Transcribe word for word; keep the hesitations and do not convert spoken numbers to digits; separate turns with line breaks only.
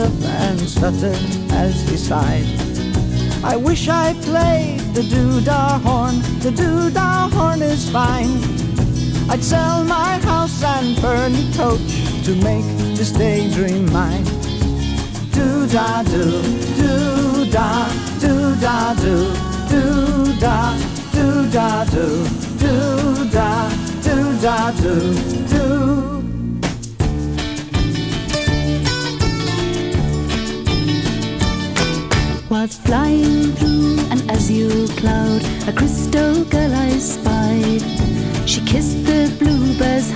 himself and stuttered as he sighed. I wish I played the doo-dah horn, the doo-dah horn is fine. I'd sell my house and burn the coach to make this daydream mine. Doo-dah doo, doo-dah, doo-dah doo, doo-dah, doo-dah doo, doo-dah, doo-dah doo, doo.
While flying through an azure cloud, a crystal girl I spied. She kissed the bluebirds